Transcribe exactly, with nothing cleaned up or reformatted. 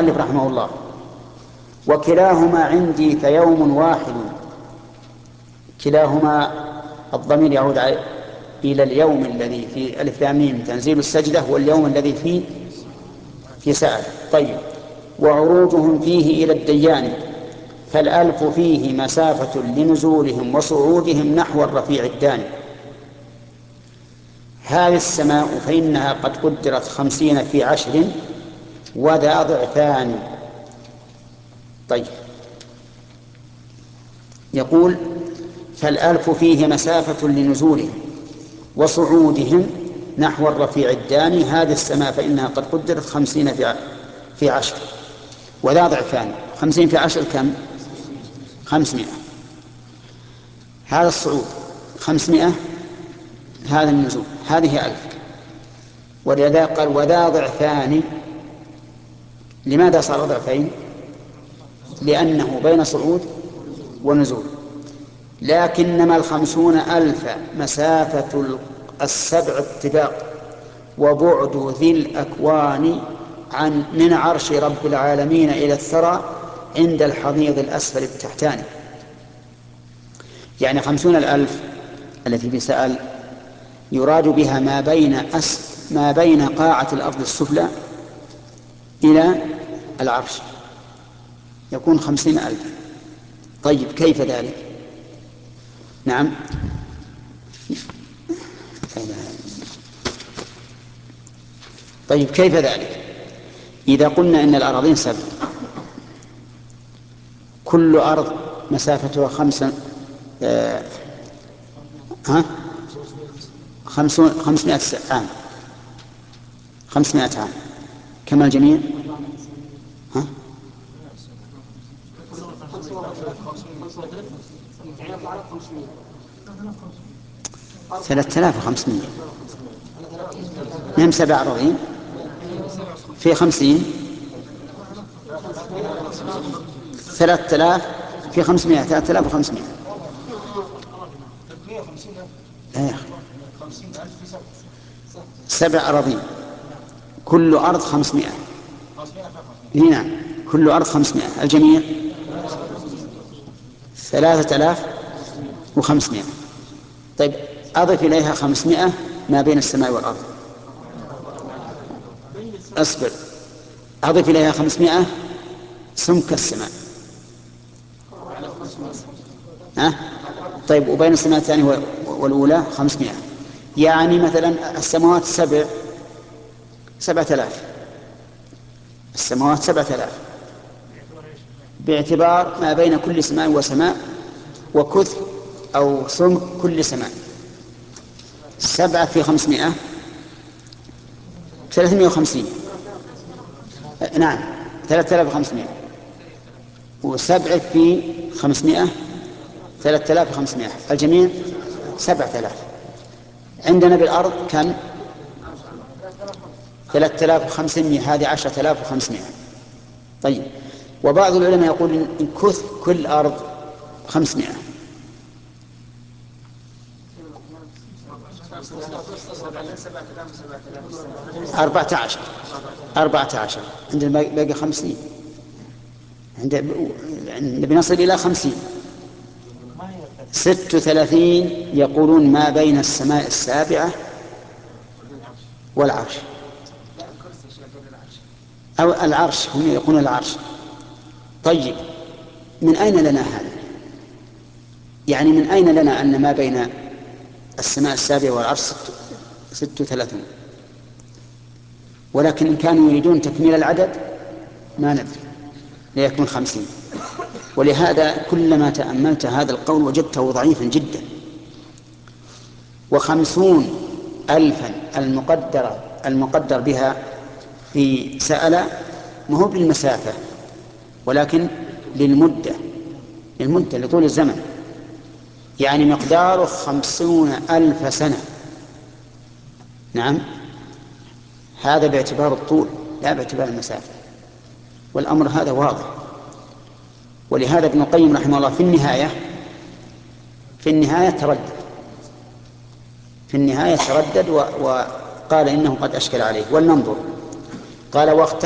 المؤلف رحمه الله: وكلاهما عندي فيوم واحد. كلاهما الضمير يعود إلى اليوم الذي في ألف لام ميم تنزيل السجدة، واليوم الذي فيه في سأل. طيب: وعروجهم فيه إلى الديان، فالألف فيه مسافة لنزولهم وصعودهم نحو الرفيع الداني. هذه السماء فإنها قد قدرت خمسين في عشر وذا ضعفان. طيب، يقول: فالألف فيه مسافة لنزولهم وصعودهم نحو الرفيع الداني. هذه السماء فإنها قد قدرت خمسين في عشر وذا ضعفان. خمسين في عشر كم؟ خمسمائة. هذا الصعود خمسمائة، هذا النزول هذه ألف. ولذا قال وذا ضعفان. لماذا صار ضعفين؟ لأنه بين صعود ونزول. لكنما الخمسون ألف مسافة السبع الطباق وبعد ذي الأكوان عن من عرش رب العالمين إلى الثرى عند الحضيض الأسفل التحتاني. يعني خمسون الألف التي في سأل يراد بها ما بين أس ما بين قاعة الأرض السفلى إلى العرش، يكون خمسين ألف. طيب، كيف ذلك؟ نعم، طيب كيف ذلك؟ إذا قلنا إن الأراضين سبع، كل أرض مسافتها خمسة آه ها خمسون خمسمائة عام، خمسمائة عام كما الجميع. ها ثلاثة آلاف وخمسمائة. نعم، سبع أراضين في خمسين، ثلاثة آلاف في خمسمائة، ثلاثة آلاف وخمسمائة. سبع أراضين، كل أرض خمسمائة. هنا كل أرض خمسمائة، الجميع ثلاثة آلاف وخمسمائة. طيب، أضف إليها خمسمائة ما بين السماء والأرض. أصبر، أضف إليها خمسمائة سمك السماء. أه؟ طيب، وبين السماء الثانية والأولى خمسمائة. يعني مثلا السماوات سبع سبعة آلاف، السماوات سبعة آلاف باعتبار ما بين كل سماء وسماء وكث أو سمك كل سماء. سبعة في خمسمائة ثلاثمائة وخمسين. نعم، ثلاثة آلاف وخمسمائة. وسبعة في خمسمائة ثلاثة آلاف وخمسمائة، الجميع سبعة آلاف. عندنا بالأرض كم؟ ثلاثة آلاف وخمسمائة، هذه عشرة آلاف وخمسمائة. طيب، وبعض العلماء يقول إن كث كل أرض خمسمائة. أربعة عشر أربعة عشر عندنا باقي خمسين. نبي نصل إلى خمسين. ست وثلاثين يقولون ما بين السماء السابعة والعرش، أو العرش، هم يقولون العرش. طيب، من أين لنا هذا؟ يعني من أين لنا أن ما بين السماء السابعة والعرش ست, ست وثلاثون؟ ولكن إن كانوا يريدون تكميل العدد ما ندري، ليكون خمسين. ولهذا كلما تأملت هذا القول وجدته ضعيفا جدا. وخمسون ألفا المقدرة المقدر بها في سأل ما هو بالمسافة، ولكن للمدة للمدة لطول الزمن، يعني مقداره خمسون ألف سنة. نعم، هذا باعتبار الطول لا باعتبار المسافة، والأمر هذا واضح. ولهذا ابن القيم رحمه الله في النهاية في النهاية تردد في النهاية تردد وقال إنه قد أشكل عليه. ولننظر. قال: واختار